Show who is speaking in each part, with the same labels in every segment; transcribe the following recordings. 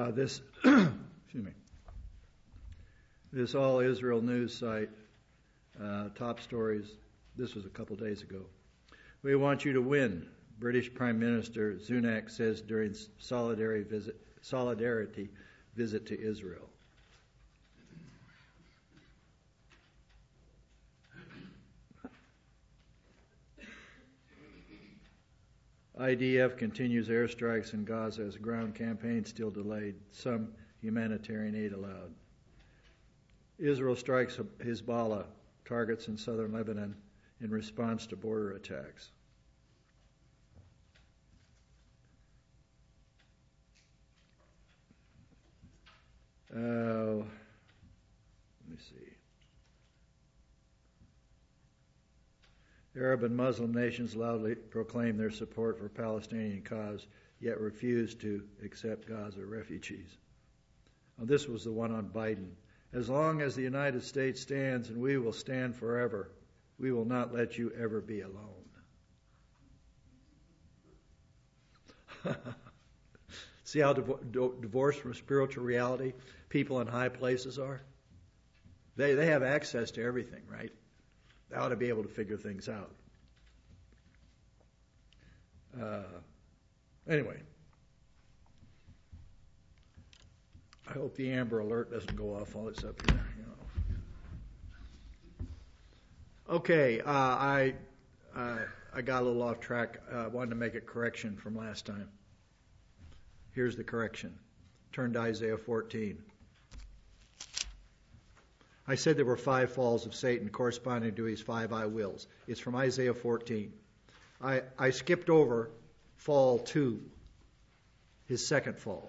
Speaker 1: This, excuse me, this All Israel news site, top stories, this was a couple days ago. We want you to win, British Prime Minister Sunak says during solidarity visit to Israel. IDF continues airstrikes in Gaza as ground campaign still delayed. Some humanitarian aid allowed. Israel strikes Hezbollah targets in southern Lebanon in response to border attacks. Let me see. Arab and Muslim nations loudly proclaim their support for Palestinian cause, yet refuse to accept Gaza refugees. Now, this was the one on Biden. As long as the United States stands, and we will stand forever, we will not let you ever be alone. See how divorced from spiritual reality people in high places are? They have access to everything, right? They ought to be able to figure things out. Anyway, I hope the Amber Alert doesn't go off while it's up here. Okay, I got a little off track. I wanted to make a correction from last time. Here's the correction. Turn to Isaiah 14. I said there were 5 falls of Satan corresponding to his 5 I wills. It's from Isaiah 14. I skipped over fall 2, his second fall.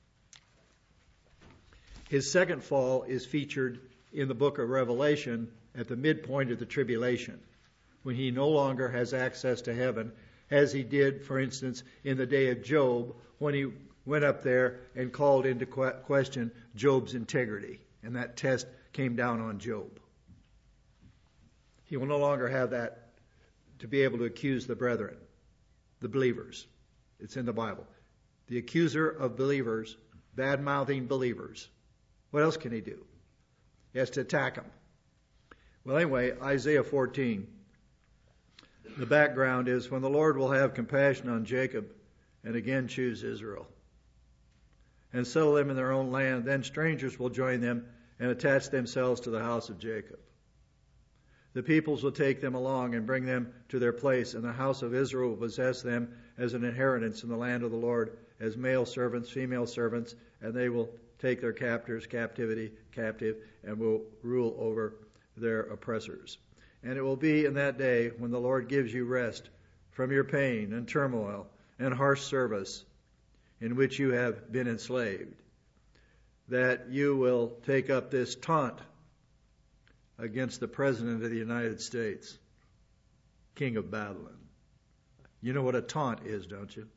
Speaker 1: His second fall is featured in the book of Revelation at the midpoint of the tribulation, when he no longer has access to heaven, as he did, for instance, in the day of Job, when he went up there and called into question Job's integrity, and that test came down on Job. He will no longer have that to be able to accuse the brethren, the believers. It's in the Bible. The accuser of believers, bad-mouthing believers. What else can he do? He has to attack them. Well, anyway, Isaiah 14. The background is when the Lord will have compassion on Jacob and again choose Israel and settle them in their own land, then strangers will join them and attach themselves to the house of Jacob. The peoples will take them along and bring them to their place, and the house of Israel will possess them as an inheritance in the land of the Lord, as male servants, female servants, and they will take their captive, and will rule over their oppressors. And it will be in that day when the Lord gives you rest from your pain and turmoil and harsh service in which you have been enslaved, that you will take up this taunt against the President of the United States, King of Babylon. You know what a taunt is, don't you?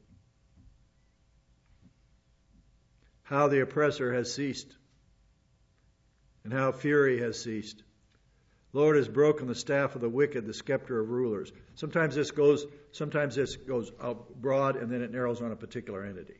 Speaker 1: How the oppressor has ceased and how fury has ceased. Lord has broken the staff of the wicked, the scepter of rulers. Sometimes this goes out broad and then it narrows on a particular entity,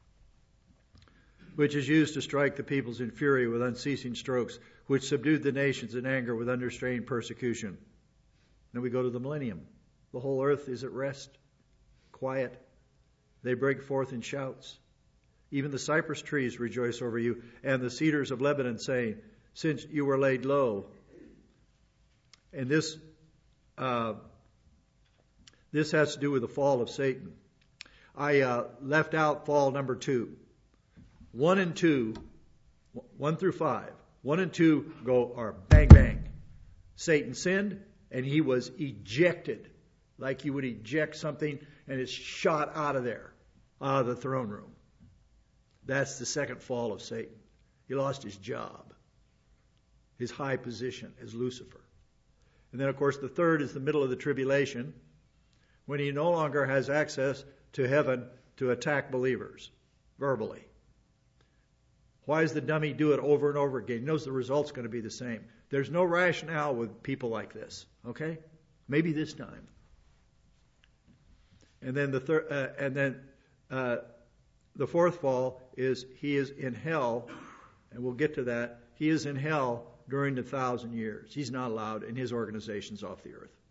Speaker 1: which is used to strike the peoples in fury with unceasing strokes, which subdued the nations in anger with unrestrained persecution. Then we go to the millennium. The whole earth is at rest, quiet. They break forth in shouts. Even the cypress trees rejoice over you, and the cedars of Lebanon, saying, since you were laid low. And this has to do with the fall of Satan. I left out fall number 2. 1 and 2, 1 through 5. 1 and 2 are bang, bang. Satan sinned, and he was ejected, like you would eject something, and it's shot out of there, out of the throne room. That's the second fall of Satan. He lost his job, his high position as Lucifer. And then, of course, the third is the middle of the tribulation, when he no longer has access to heaven to attack believers verbally. Why does the dummy do it over and over again? He knows the result's going to be the same. There's no rationale with people like this, okay? Maybe this time. And then the The fourth fall is he is in hell, and we'll get to that. He is in hell during the 1,000 years. He's not allowed, and his organization's off the earth.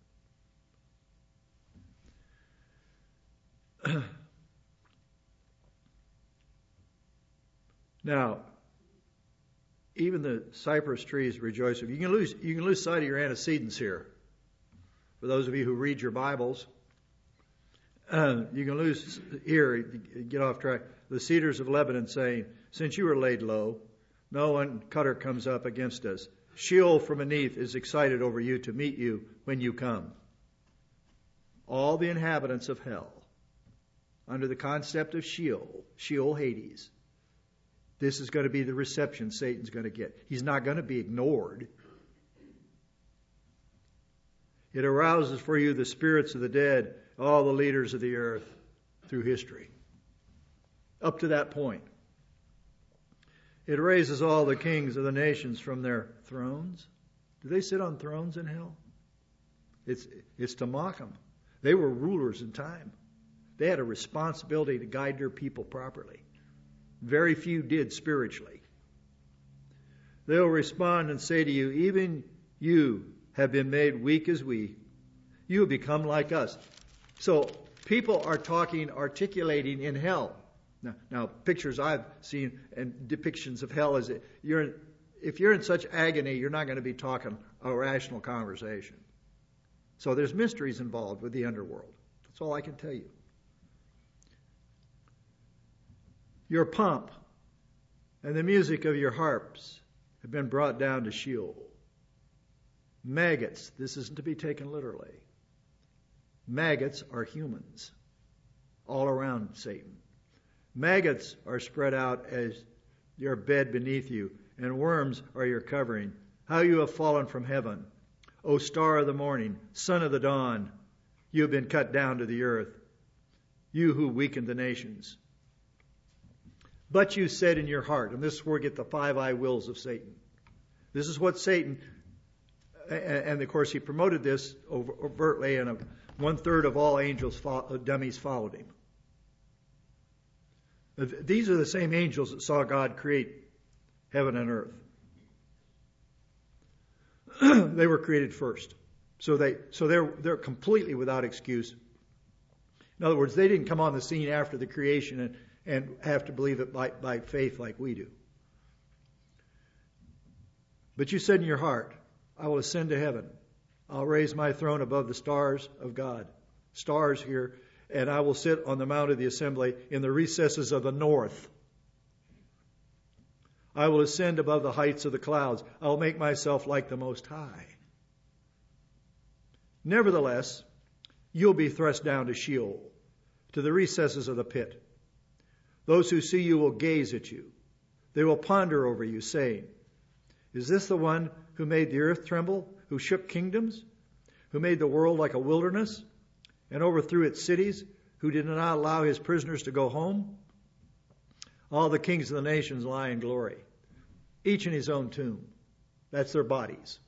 Speaker 1: Now, even the cypress trees rejoice. You can lose sight of your antecedents here. For those of you who read your Bibles, you can lose here, get off track. The cedars of Lebanon saying, since you are laid low, no one cutter comes up against us. Sheol from beneath is excited over you to meet you when you come. All the inhabitants of hell, under the concept of Sheol, Hades, this is going to be the reception Satan's going to get. He's not going to be ignored. It arouses for you the spirits of the dead, all the leaders of the earth through history. Up to that point. It raises all the kings of the nations from their thrones. Do they sit on thrones in hell? It's to mock them. They were rulers in time. They had a responsibility to guide their people properly. Very few did spiritually. They'll respond and say to you, even you have been made weak as we. You have become like us. So people are articulating in hell. Now pictures I've seen and depictions of hell is if you're in such agony, you're not going to be talking a rational conversation. So there's mysteries involved with the underworld. That's all I can tell you. Your pomp and the music of your harps have been brought down to Sheol. Maggots, this isn't to be taken literally. Maggots are humans all around Satan. Maggots are spread out as your bed beneath you, and worms are your covering. How you have fallen from heaven, O star of the morning, son of the dawn, you have been cut down to the earth, you who weakened the nations. But you said in your heart, and this is where we get the 5 I wills of Satan. This is what Satan, and of course he promoted this overtly, and 1/3 of all angels, dummies, followed him. These are the same angels that saw God create heaven and earth. They were created first. So they're completely without excuse. In other words, they didn't come on the scene after the creation and have to believe it by faith like we do. But you said in your heart, I will ascend to heaven. I'll raise my throne above the stars of God. Stars here. And I will sit on the mount of the assembly in the recesses of the north. I will ascend above the heights of the clouds. I will make myself like the Most High. Nevertheless, you'll be thrust down to Sheol, to the recesses of the pit. Those who see you will gaze at you. They will ponder over you, saying, is this the one who made the earth tremble, who shook kingdoms, who made the world like a wilderness, and overthrew its cities, who did not allow his prisoners to go home? All the kings of the nations lie in glory, each in his own tomb. That's their bodies.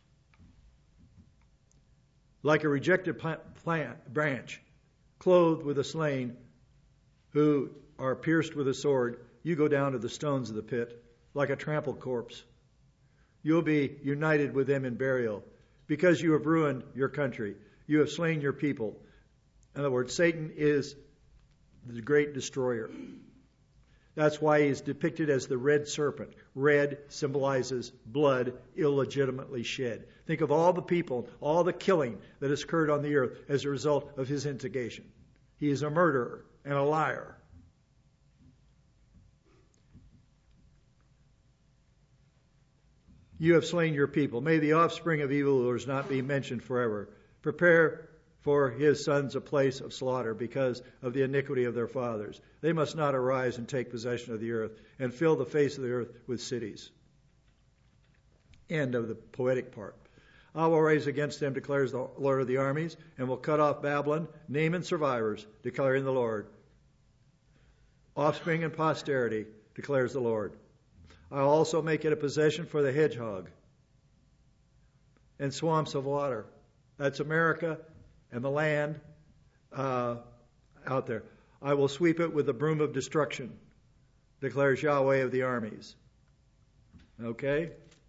Speaker 1: Like a rejected branch, clothed with the slain, who are pierced with a sword, you go down to the stones of the pit, like a trampled corpse. You'll be united with them in burial, because you have ruined your country. You have slain your people. In other words, Satan is the great destroyer. That's why he is depicted as the red serpent. Red symbolizes blood illegitimately shed. Think of all the people, all the killing that has occurred on the earth as a result of his instigation. He is a murderer and a liar. You have slain your people. May the offspring of evildoers not be mentioned forever. Prepare for his sons a place of slaughter because of the iniquity of their fathers. They must not arise and take possession of the earth and fill the face of the earth with cities. End of the poetic part. I will raise against them, declares the Lord of the armies, and will cut off Babylon, name and survivors, declaring the Lord. Offspring and posterity, declares the Lord. I'll also make it a possession for the hedgehog and swamps of water. That's America and the land out there. I will sweep it with the broom of destruction, declares Yahweh of the armies. Okay?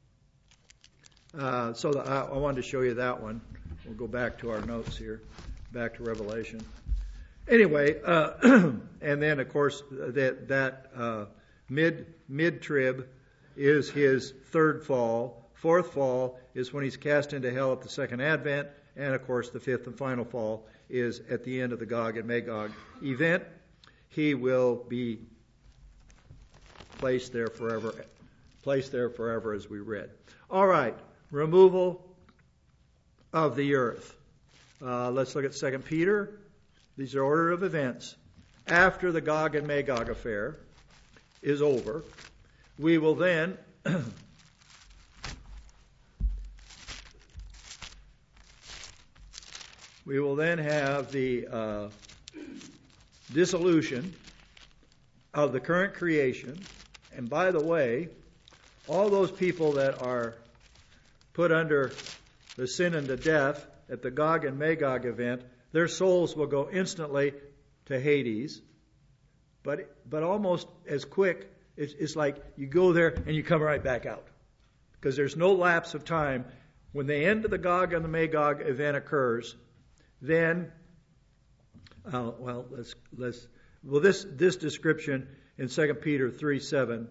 Speaker 1: I wanted to show you that one. We'll go back to our notes here, back to Revelation. Anyway, and then of course that mid-trib is his third fall. Fourth fall is when he's cast into hell at the second advent, and of course the fifth and final fall is at the end of the Gog and Magog event. He will be placed there forever as we read. All right, removal of the earth. Let's look at 2 Peter. These are order of events. After the Gog and Magog affair is over, we will then have the dissolution of the current creation. And by the way, all those people that are put under the sin and the death at the Gog and Magog event, their souls will go instantly to Hades. But almost as quick, it's like you go there and you come right back out. Because there's no lapse of time. When the end of the Gog and the Magog event occurs, then, this description in 2 Peter 3:7,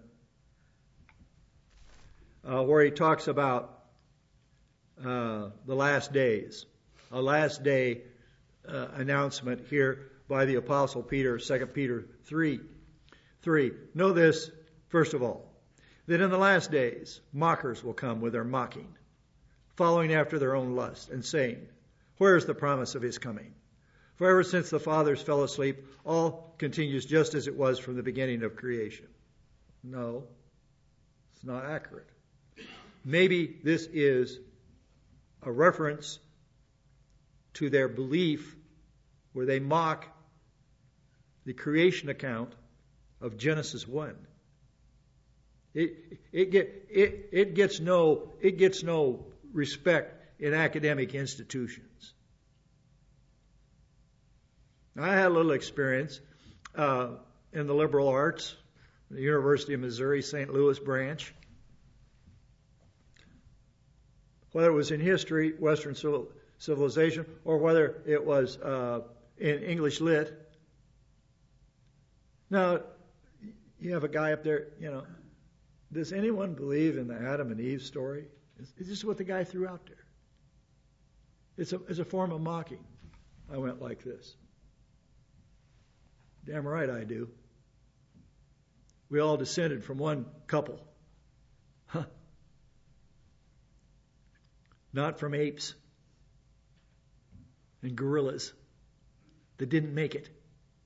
Speaker 1: where he talks about the last days, a last day announcement here by the Apostle Peter, 2 Peter 3:3. Know this, first of all, that in the last days mockers will come with their mocking, following after their own lust, and saying, where is the promise of his coming? For ever since the fathers fell asleep, all continues just as it was from the beginning of creation. No, it's not accurate. Maybe this is a reference to their belief where they mock the creation account of Genesis 1. It gets no respect in academic institutions. I had a little experience in the liberal arts, the University of Missouri, St. Louis branch. Whether it was in history, Western civilization, or whether it was in English lit. Now, you have a guy up there, does anyone believe in the Adam and Eve story? Is this what the guy threw out there? It's a form of mocking. I went like this. Damn right I do. We all descended from one couple. Huh. Not from apes and gorillas that didn't make it.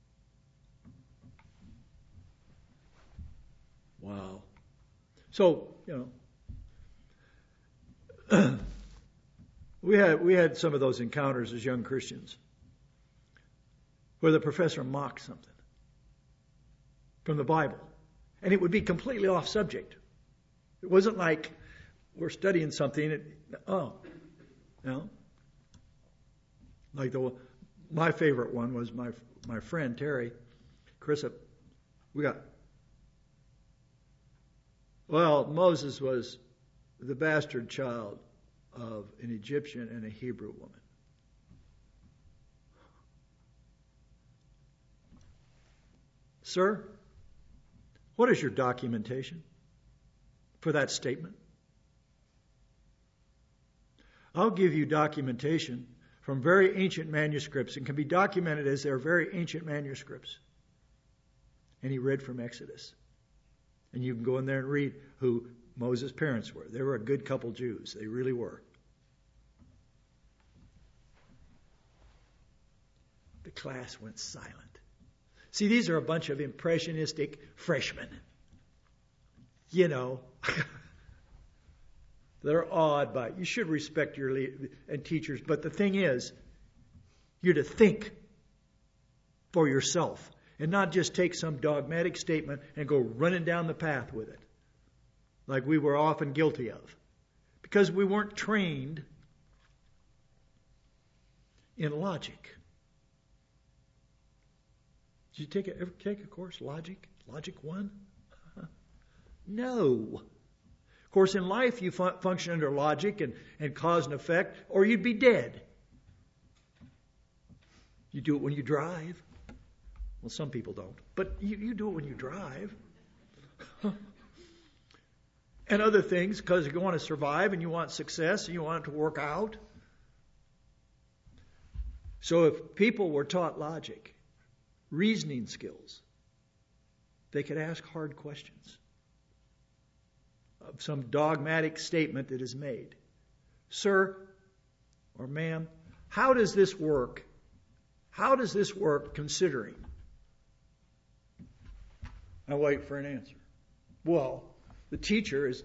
Speaker 1: Wow. So, we had some of those encounters as young Christians where the professor mocked something from the Bible. And it would be completely off subject. It wasn't like we're studying something. Like my favorite one was my friend Terry Crissup. Moses was the bastard child of an Egyptian and a Hebrew woman. Sir, what is your documentation for that statement? I'll give you documentation from very ancient manuscripts and can be documented as they're very ancient manuscripts. And he read from Exodus. And you can go in there and read who Moses' parents were. They were a good couple Jews. They really were. The class went silent. See, these are a bunch of impressionistic freshmen. They're awed by it. You should respect your and teachers. But the thing is, you're to think for yourself and not just take some dogmatic statement and go running down the path with it, like we were often guilty of, because we weren't trained in logic. Did you ever take a course, Logic 1? No. Of course, in life you function under logic and cause and effect, or you'd be dead. You do it when you drive. Well, some people don't, but you do it when you drive. And other things, because you want to survive and you want success and you want it to work out. So if people were taught logic, reasoning skills, they could ask hard questions of some dogmatic statement that is made. Sir or ma'am, how does this work? How does this work considering? I wait for an answer. Well, the teacher is,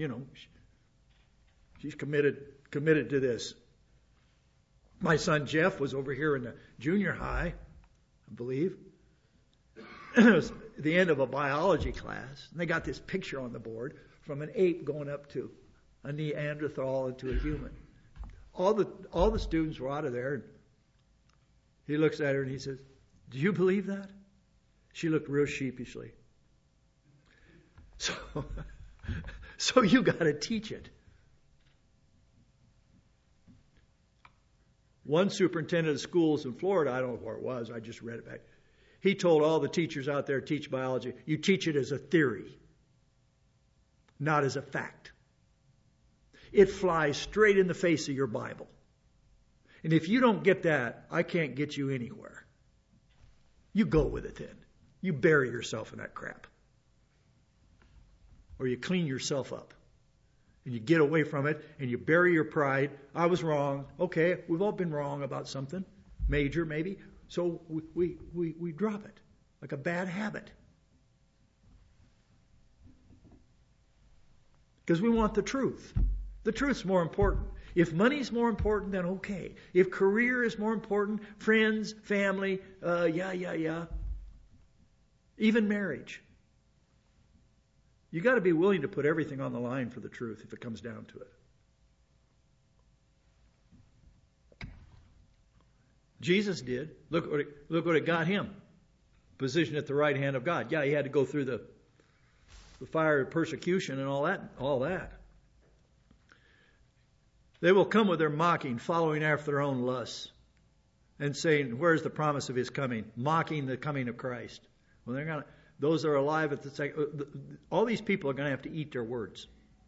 Speaker 1: she's committed to this. My son Jeff was over here in the junior high, I believe. It was the end of a biology class, and they got this picture on the board from an ape going up to a Neanderthal and to a human. All the students were out of there, and he looks at her and he says, "Do you believe that?" She looked real sheepishly. So you got to teach it. One superintendent of schools in Florida, I don't know where it was, I just read it back. He told all the teachers out there teach biology, you teach it as a theory, not as a fact. It flies straight in the face of your Bible. And if you don't get that, I can't get you anywhere. You go with it then. You bury yourself in that crap. Or you clean yourself up. And you get away from it and you bury your pride. I was wrong. Okay, we've all been wrong about something. Major, maybe. So we drop it like a bad habit. Because we want the truth. The truth's more important. If money's more important, then okay. If career is more important, friends, family, even marriage. You got to be willing to put everything on the line for the truth if it comes down to it. Jesus did. Look what it got him. Position at the right hand of God. Yeah, he had to go through the fire of persecution and all that. They will come with their mocking, following after their own lusts, and saying, "Where's the promise of his coming?" Mocking the coming of Christ. Well, those that are alive at the second. All these people are going to have to eat their words.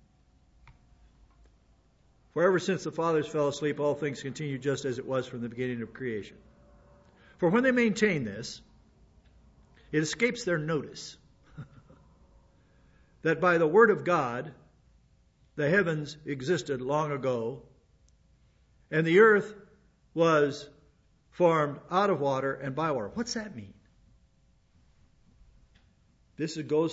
Speaker 1: For ever since the fathers fell asleep, all things continue just as it was from the beginning of creation. For when they maintain this, it escapes their notice that by the word of God, the heavens existed long ago, and the earth was formed out of water and by water. What's that mean? This goes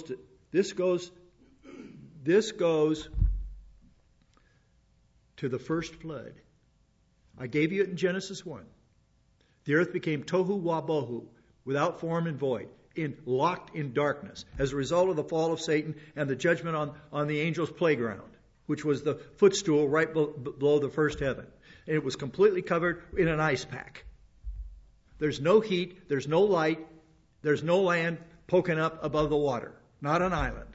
Speaker 1: to the first flood. I gave you it in Genesis 1. The earth became tohu wabohu, without form and void, locked in darkness, as a result of the fall of Satan and the judgment on the angels' playground, which was the footstool right below the first heaven. And it was completely covered in an ice pack. There's no heat, there's no light, there's no land poking up above the water. Not an island.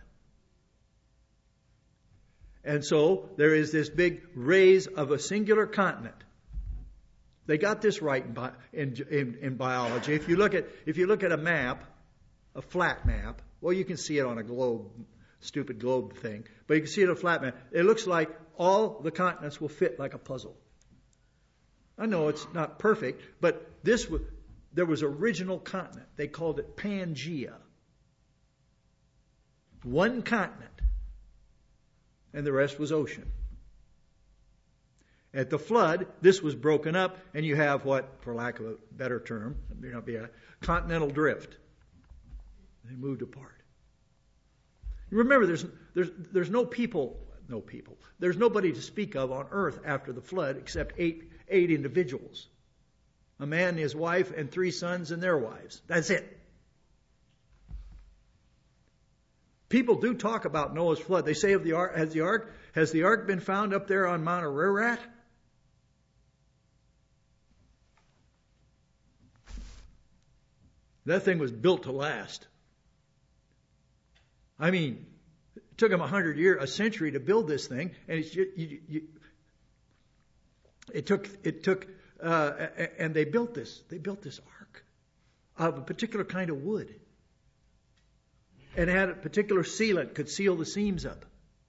Speaker 1: And so there is this big raise of a singular continent. They got this right in biology. If you look at a map, a flat map, well, you can see it on a globe, stupid globe thing, but you can see it on a flat map. It looks like all the continents will fit like a puzzle. I know it's not perfect, but there was original continent. They called it Pangea. One continent. And the rest was ocean. At the flood, this was broken up, and you have what, for lack of a better term, may not be a continental drift. They moved apart. You remember, there's no people. There's nobody to speak of on earth after the flood except eight individuals. A man, his wife, and 3 sons and their wives. That's it. People do talk about Noah's flood. They say of the ark, has the ark been found up there on Mount Ararat? That thing was built to last. I mean, it took them 100 years, a century to build this thing, and and they built this. They built this ark of a particular kind of wood, and it had a particular sealant, could seal the seams up.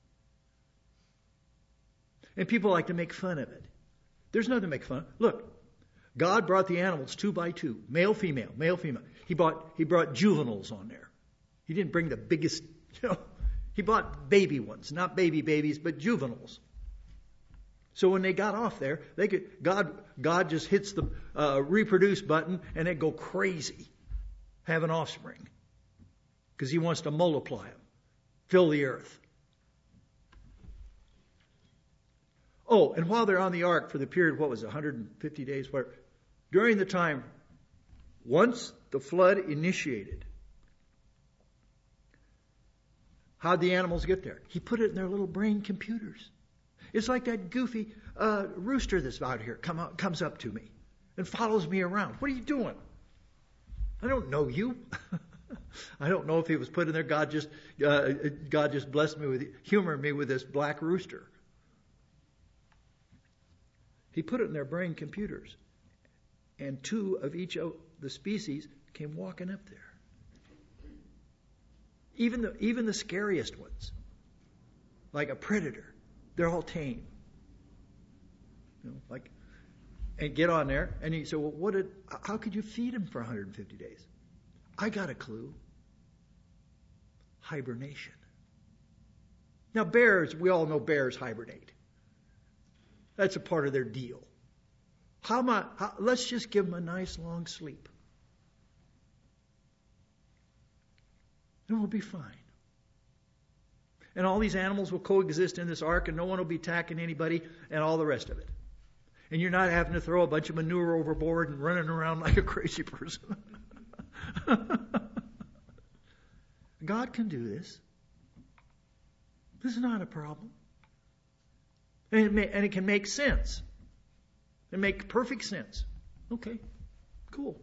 Speaker 1: And people like to make fun of it. There's nothing to make fun of. Look, God brought the animals 2 by 2, male, female, male, female. He brought juveniles on there. He didn't bring the biggest, he brought baby ones, not babies, but juveniles. So when they got off there, God just hits the reproduce button and they go crazy, having offspring, because he wants to multiply them, fill the earth. Oh, and while they're on the ark for the period, 150 days, during the time, once the flood initiated, how'd the animals get there? He put it in their little brain computers. It's like that goofy rooster that's out here comes up to me and follows me around. What are you doing? I don't know you. I don't know if he was put in there. God just blessed me humored me with this black rooster. He put it in their brain computers. And 2 of each of the species came walking up there. Even the scariest ones, like a predator, they're all tame. And get on there. And he said, well, how could you feed them for 150 days? I got a clue. Hibernation. Now bears, we all know bears hibernate. That's a part of their deal. Let's just give them a nice long sleep. And we'll be fine. And all these animals will coexist in this ark, and no one will be attacking anybody, and all the rest of it. And you're not having to throw a bunch of manure overboard and running around like a crazy person. God can do this. This is not a problem. And it can make sense. It make perfect sense. Okay, cool.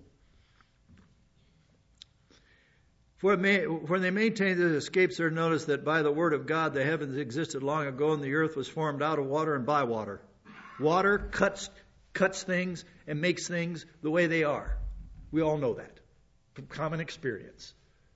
Speaker 1: When they maintain the escapes, they're noticed that by the word of God, the heavens existed long ago, and the earth was formed out of water and by water. Water cuts things and makes things the way they are. We all know that from common experience.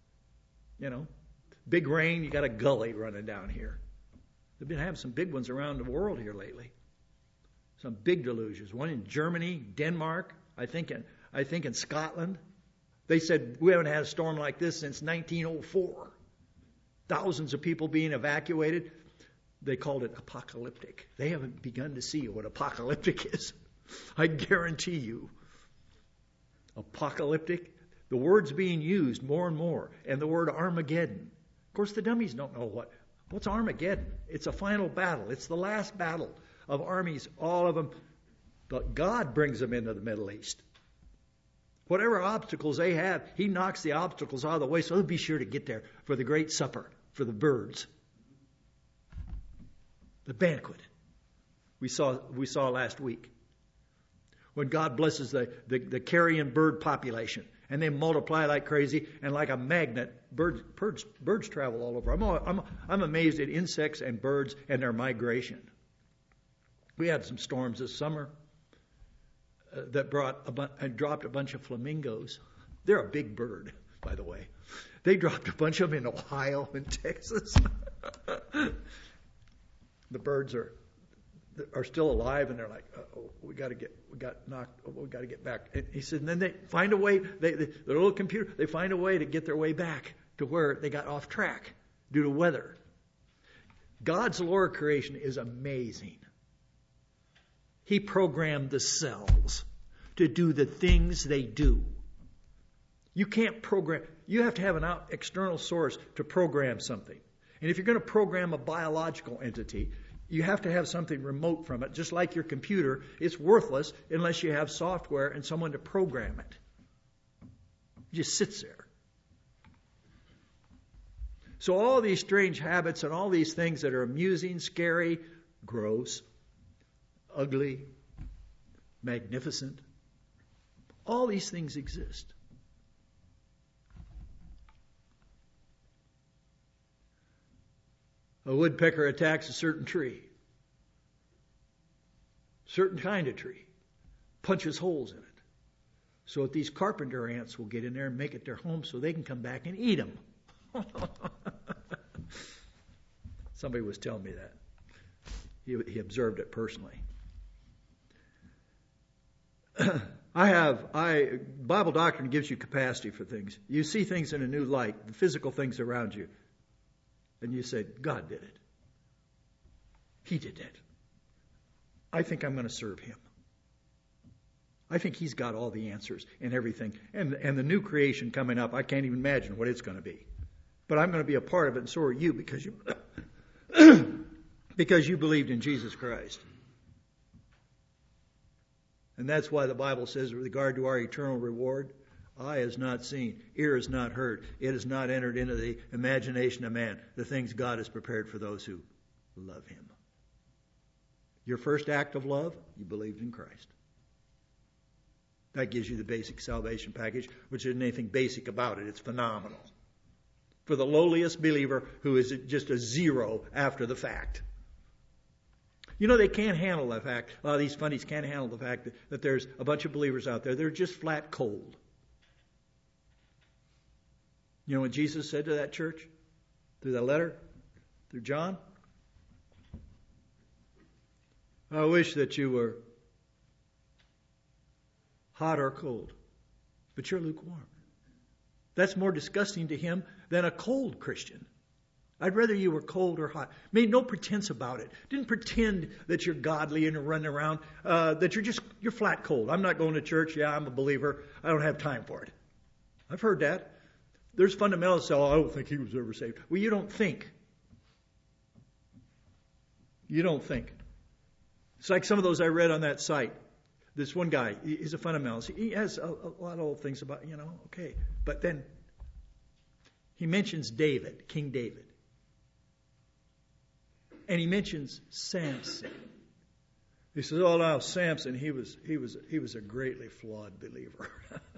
Speaker 1: Big rain, you got a gully running down here. They've been having some big ones around the world here lately. Some big deluges. One in Germany, Denmark, I think in Scotland. They said we haven't had a storm like this since 1904. Thousands of people being evacuated. They called it apocalyptic. They haven't begun to see what apocalyptic is. I guarantee you. Apocalyptic. The word's being used more and more. And the word Armageddon. Of course, the dummies don't know what's Armageddon. It's a final battle. It's the last battle of armies, all of them. But God brings them into the Middle East. Whatever obstacles they have, he knocks the obstacles out of the way, so they'll be sure to get there for the great supper, for the birds. The banquet we saw last week. When God blesses the carrion bird population, and they multiply like crazy, and like a magnet, birds travel all over. I'm amazed at insects and birds and their migration. We had some storms this summer that dropped a bunch of flamingos. They're a big bird, by the way. They dropped a bunch of them in Ohio and Texas. The birds are still alive, and they're like, we got to get back. And he said, and then they find a way. The little computer, they find a way to get their way back to where they got off track due to weather. God's lower creation is amazing. He programmed the cells to do the things they do. You can't program. You have to have an external source to program something. And if you're going to program a biological entity, you have to have something remote from it. Just like your computer, it's worthless unless you have software and someone to program it. It just sits there. So all these strange habits and all these things that are amusing, scary, gross, ugly, magnificent, all these things exist. A woodpecker attacks a certain tree, certain kind of tree, punches holes in it, so that these carpenter ants will get in there and make it their home so they can come back and eat them. Somebody was telling me that. He observed it personally. Bible doctrine gives you capacity for things. You see things in a new light, the physical things around you, and you say, God did it. He did it. I think I'm going to serve him. I think he's got all the answers and everything. And the new creation coming up, I can't even imagine what it's going to be. But I'm going to be a part of it, and so are you, because you because you believed in Jesus Christ. And that's why the Bible says with regard to our eternal reward, eye has not seen, ear has not heard, it has not entered into the imagination of man, the things God has prepared for those who love him. Your first act of love, you believed in Christ. That gives you the basic salvation package, which isn't anything basic about it. It's phenomenal. For the lowliest believer who is just a zero after the fact. You know, they can't handle the fact, a lot of these fundies can't handle the fact that there's a bunch of believers out there. They're just flat cold. You know what Jesus said to that church? Through that letter? Through John? I wish that you were hot or cold, but you're lukewarm. That's more disgusting to him than a cold Christian. I'd rather you were cold or hot. Made no pretense about it. Didn't pretend that you're godly and running around, that you're flat cold. I'm not going to church. Yeah, I'm a believer. I don't have time for it. I've heard that. There's fundamentalists say, I don't think he was ever saved. Well, you don't think. You don't think. It's like some of those I read on that site. This one guy, he's a fundamentalist. He has a lot of old things about, okay. But then he mentions David, King David. And he mentions Samson. He says, "Oh, now Samson, he was a greatly flawed believer."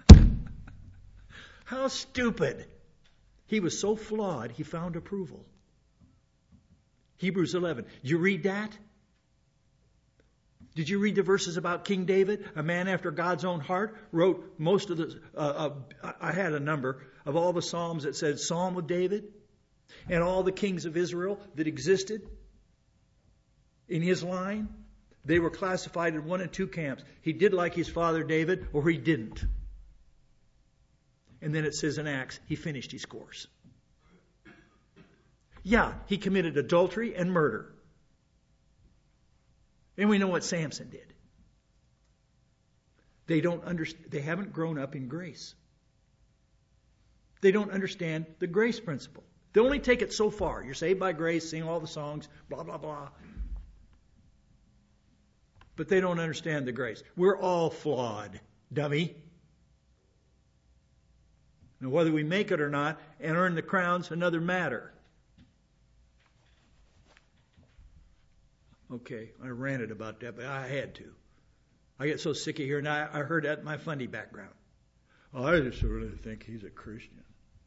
Speaker 1: How stupid! He was so flawed, he found approval. Hebrews 11. Did you read that? Did you read the verses about King David, a man after God's own heart? Wrote most of the. I had a number of all the psalms that said Psalm of David, and all the kings of Israel that existed. In his line, they were classified in one and two camps. He did like his father David, or he didn't. And then it says in Acts, he finished his course. Yeah, he committed adultery and murder. And we know what Samson did. They haven't grown up in grace. They don't understand the grace principle. They only take it so far. You're saved by grace, sing all the songs, blah, blah, blah. But they don't understand the grace. We're all flawed, dummy. Now, whether we make it or not and earn the crown's another matter. Okay, I ranted about that, but I had to. I get so sick of hearing. I heard that in my fundy background. Oh, I just really think he's a Christian.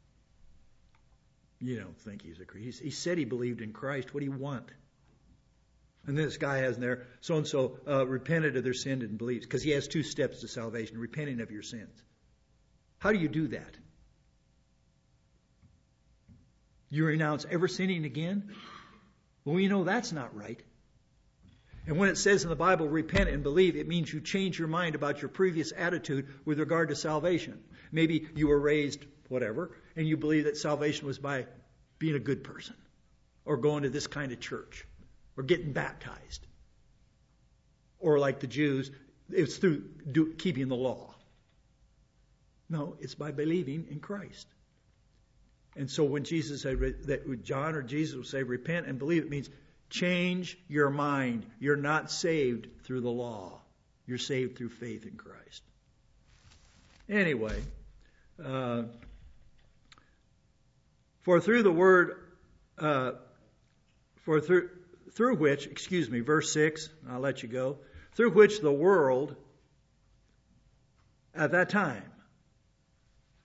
Speaker 1: You don't think he's a Christian. He said he believed in Christ. What do you want? And then this guy has in there, so-and-so repented of their sin and believes. Because he has two steps to salvation, repenting of your sins. How do you do that? You renounce ever sinning again? Well, you know that's not right. And when it says in the Bible, repent and believe, it means you change your mind about your previous attitude with regard to salvation. Maybe you were raised, whatever, and you believe that salvation was by being a good person, or going to this kind of church, or getting baptized. Or like the Jews, it's through keeping the law. No, it's by believing in Christ. And so when Jesus said that, John or Jesus will say, repent and believe, it means change your mind. You're not saved through the law. You're saved through faith in Christ. Anyway, for through the word, through which, verse 6, I'll let you go, through which the world at that time,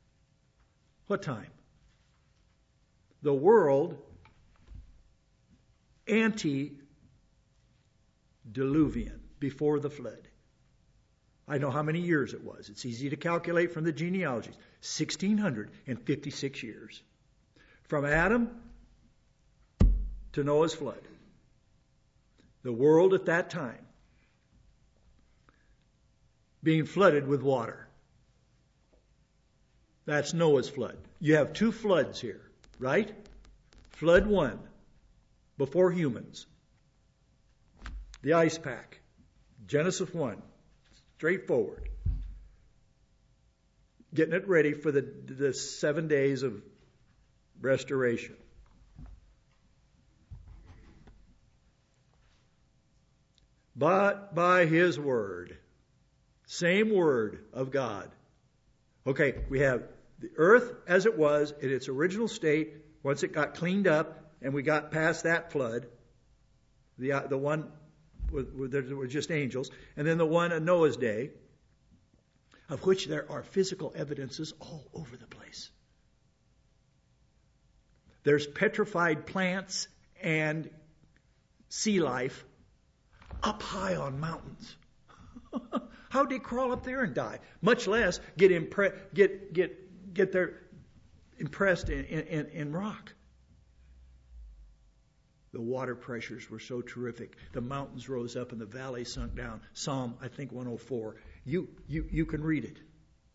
Speaker 1: what time? The world antediluvian, before the flood. I know how many years it was. It's easy to calculate from the genealogies. 1,656 years. From Adam to Noah's flood. The world at that time being flooded with water. That's Noah's flood. You have two floods here, right? Flood 1, before humans. The ice pack. Genesis 1. Straightforward. Getting it ready for the 7 days of restoration. But by His word, same word of God. Okay, we have the earth as it was in its original state, once it got cleaned up and we got past that flood, the one there were just angels, and then the one in Noah's day, of which there are physical evidences all over the place. There's petrified plants and sea life up high on mountains. How'd they crawl up there and die? Much less get there impressed in rock. The water pressures were so terrific. The mountains rose up and the valley sunk down. Psalm, I think 104. You can read it.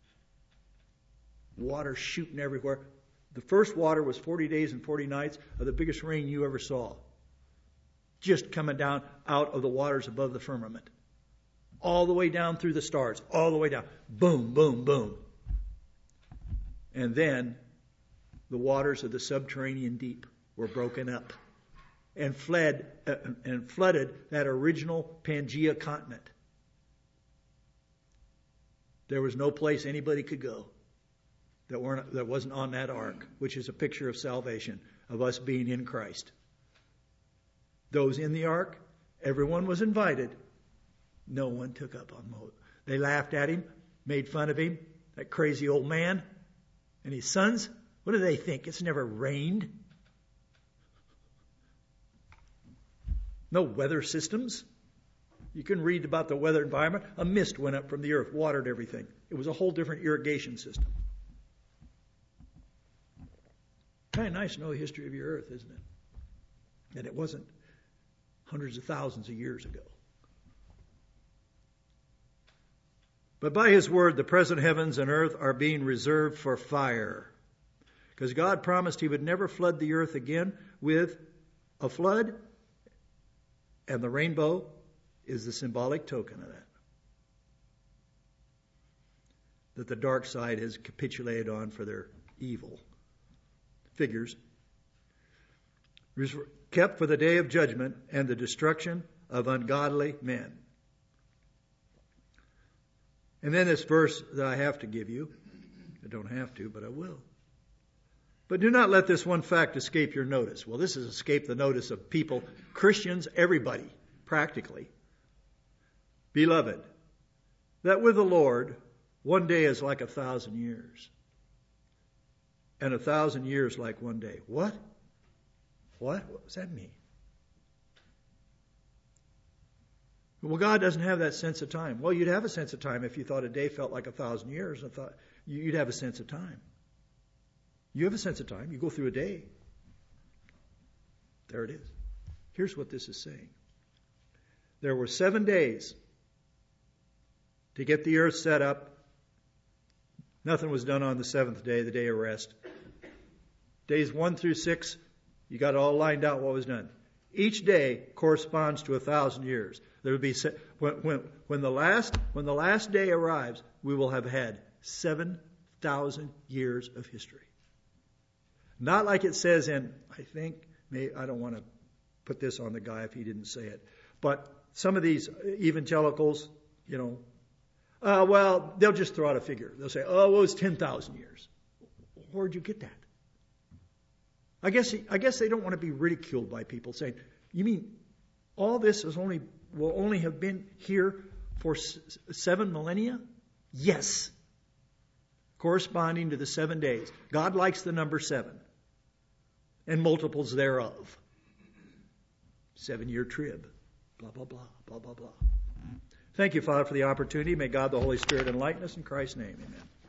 Speaker 1: Water shooting everywhere. The first water was 40 days and 40 nights of the biggest rain you ever saw. Just coming down out of the waters above the firmament. All the way down through the stars. All the way down. Boom, boom, boom. And then the waters of the subterranean deep were broken up and flooded that original Pangea continent. There was no place anybody could go that wasn't on that ark, which is a picture of salvation, of us being in Christ. Those in the ark, everyone was invited. No one took up on Moses. They laughed at him, made fun of him, that crazy old man and his sons. What do they think? It's never rained. No weather systems. You can read about the weather environment. A mist went up from the earth, watered everything. It was a whole different irrigation system. Kind of nice to know the history of your earth, isn't it? And it wasn't hundreds of thousands of years ago. But by His word, the present heavens and earth are being reserved for fire. Because God promised He would never flood the earth again with a flood. And the rainbow is the symbolic token of that. That the dark side has capitulated on for their evil. Figures. Kept for the day of judgment and the destruction of ungodly men. And then this verse that I have to give you. I don't have to, but I will. But do not let this one fact escape your notice. Well, this has escaped the notice of people, Christians, everybody, practically. Beloved, that with the Lord, one day is like 1,000 years. And 1,000 years like one day. What? What does that mean? Well, God doesn't have that sense of time. Well, you'd have a sense of time if you thought a day felt like 1,000 years. And thought you'd have a sense of time. You have a sense of time. You go through a day. There it is. Here's what this is saying. There were 7 days to get the earth set up. Nothing was done on the 7th day, the day of rest. Days 1 through 6, you got it all lined out what was done. Each day corresponds to 1,000 years. There will be when the last day arrives, we will have had 7,000 years of history. Not like it says in, I don't want to put this on the guy if he didn't say it, but some of these evangelicals, well, they'll just throw out a figure. They'll say, oh, well, it was 10,000 years. Where'd you get that? I guess they don't want to be ridiculed by people saying, you mean all this will only have been here for 7 millennia? Yes. Corresponding to the 7 days. God likes the number 7 and multiples thereof. 7-year trib. Blah, blah, blah, blah, blah, blah. Thank you, Father, for the opportunity. May God the Holy Spirit enlighten us in Christ's name. Amen.